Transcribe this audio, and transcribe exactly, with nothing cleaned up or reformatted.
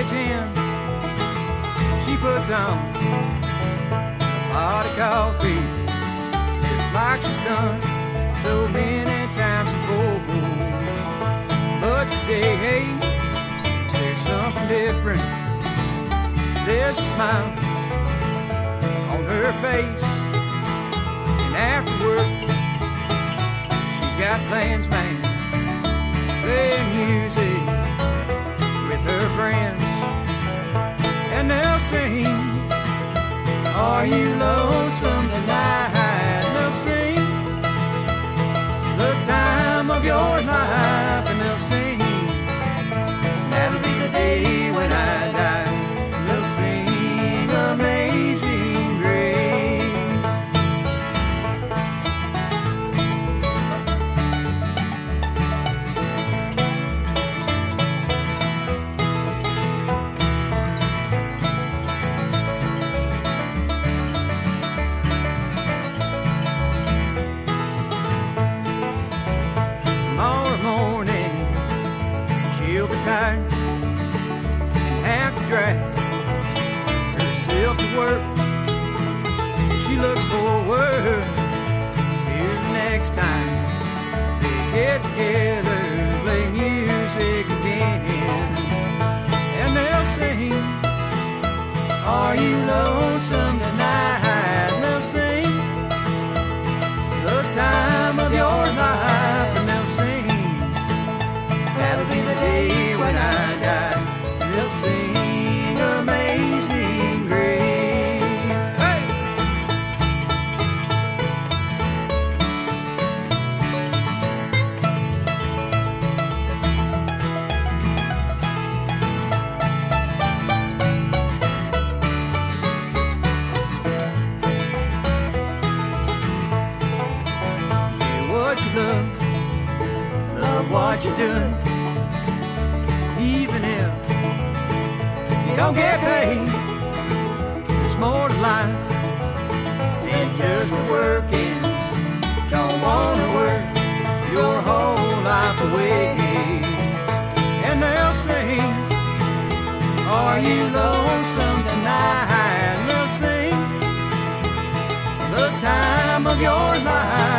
ten, she puts on a pot of coffee, just like she's done so many times before. But today, hey, there's something different. There's a smile on her face, and after work, she's got plans made, playing music with her friends, and they'll sing, "Are you lonesome tonight?" They'll sing the time of your life, and they'll sing, "That'll be the day when I die." They'll sing Amazing Grace. Tomorrow morning she'll be tired and have to drag herself to work. She looks forward to the next time they get together, play music again, and they'll sing, "Are you lonesome tonight?" And they'll sing the time of your life, and they'll sing, "That'll be the day when I die." They'll sing Amazing Grace. Hey! Do what you love, love what you're doing, even if you don't get paid. There's more to life than just working. Don't wanna work your whole life away. And they'll sing, "Are you lonesome tonight?" And they'll sing the time of your life.